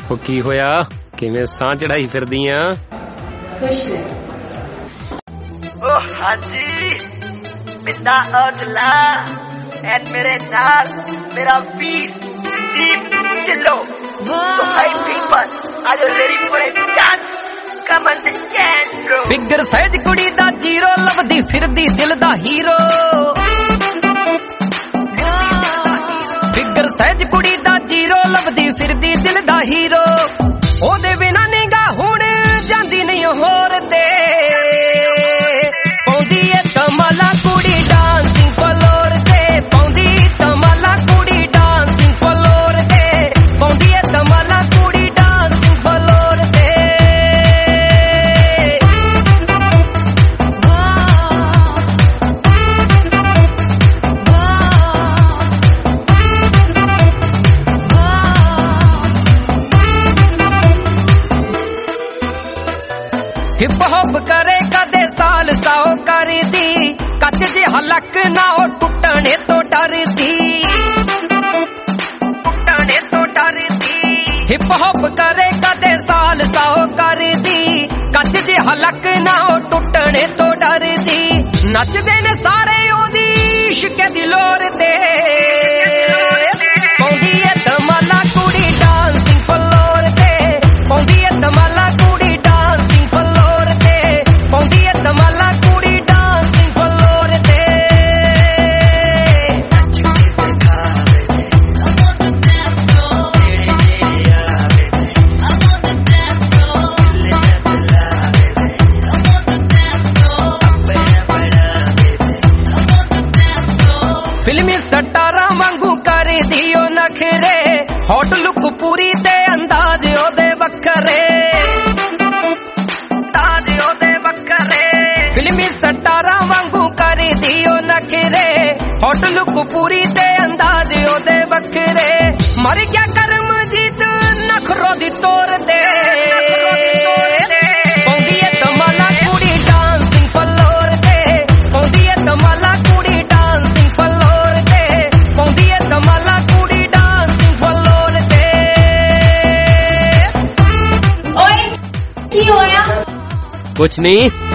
ਉਹ ਕੀ ਹੋਇਆ? ਕਿਵੇਂ ਸਾਹ ਚੜਾਈ ਫਿਰਦੀਆਂ? खुश है। ओ हाँ जी, पिता औजला एंड मेरे नाल मेरा वीर दीप चिल्लो। So my people, are you ready for a dance? Come on the dance bro। Figure ਸਹਿਜ ਕੁੜੀ ਦਾ ਜੀਰੋ ਲੱਭਦੀ ਫਿਰਦੀ ਦਿਲ ਦਾ ਹੀਰੋ। ਫਿਗਰ ਸਹਿਜ ਕੁੜੀ ਦਾ ਜੀਰੋ ਲੱਭਦੀ ਫਿਰਦੀ ਦਿਲ ਦਾ ਹੀਰੋ। ਉਹਦੇ ਬਿਨਾਂ ਨਿਗਾਹ ਹੁਣ ਜਾਂਦੀ ਨਹੀਂ ਹੋਰ ਤੇ ਪਾਉਂਦੀ ਏ ਧਮਾਲਾ ਕੁੜੀ ਡਾਂਸਿੰਗ ਫਲੋਰ ਤੇ ਪਾਉਂਦੀ ਧਮਾਲਾ ਕੁੜੀ ਡਾਂਸਿੰਗ ਫਲੋਰ ਤੇ ਪਾਉਂਦੀ ਏ ਧਮਾਲਾ ਕੁੜੀ ਡਾਂਸਿੰਗ ਫਲੋਰ ਤੇ ਹਿਪ ਹੌਪ ਕਰੇ ਕਦੇ ਸਾਲ ਸਾਓ ਕਰਦੀ ਕੱਚ ਜਿਹਾ ਲੱਕ ਨਾ ਉਹ ਟੁੱਟਣੇ ਤੋਂ ਡਰਦੀ ਟੁੱਟਣੇ ਤੋਂ ਡਰਦੀ ਹਿਪ ਹੌਪ ਕਰੇ ਕਦੇ ਸਾਲ ਸਾਓ ਕਰਦੀ ਕੱਚ ਜਿਹਾ ਲੱਕ ਨਾ ਉਹ ਟੁੱਟਣੇ ਤੋਂ ਡਰਦੀ ਨੱਚਦੇ ਨੇ ਸਾਰੇ ਉਹਦੀ ਇਸ਼ਕ ਦੀ ਲੋਰ ਤੇ ਪਾਉਂਦੀ ਏ ਧਮਾਲਾ ਕੁੜੀ ਡਾਂਸਿੰਗ ਫਲੋਰ ਤੇ ਪਾਉਂਦੀ ਏ ਧਮਾਲਾ ਕੁੜੀ ਡਾਂਸਿੰਗ ਫਲੋਰ ਤੇ ਪਾਉਂਦੀ ਏ ਧਮਾਲਾ ਕੁੜੀ ਡਾਂਸਿੰਗ ਫਲੋਰ ਤੇ ਫਿਲਮੀ ਸਟਾਰਾਂ ਵਾਂਗੂ ਕਰਦੀ ਉਹ ਨਖਰੇ ਹੌਟ ਲੁੱਕ ਪੂਰੀ ਤੇ ਅੰਦਾਜ਼ ਉਹਦੇ ਵੱਖਰੇ ਅੰਦਾਜ਼ ਉਹਦੇ ਵੱਖਰੇ ਫਿਲਮੀ ਸਟਾਰਾਂ ਵਾਂਗੂ ਕਰਦੀ ਉਹ ਨਖਰੇ ਹੌਟ ਲੁੱਕ ਪੂਰੀ ਤੇ ਅੰਦਾਜ਼ ਉਹਦੇ ਵੱਖਰੇ ਮਰ ਗਿਆ ਕਰਮਜੀਤ ਨਖਰੋ ਦੀ ਤੋਰ ਤੇ ਪਾਉਂਦੀ ਏ ਧਮਾਲਾ ਕੁੜੀ ਡਾਂਸਿੰਗ ਫਲੋਰ ਤੇ ਪਾਉਂਦੀ ਏ ਧਮਾਲਾ ਕੁੜੀ ਡਾਂਸਿੰਗ ਫਲੋਰ ਤੇ ਪਾਉਂਦੀ ਏ ਧਮਾਲਾ ਕੁੜੀ ਡਾਂਸਿੰਗ ਫਲੋਰ ਤੇ ओए की होया? कुछ नहीं।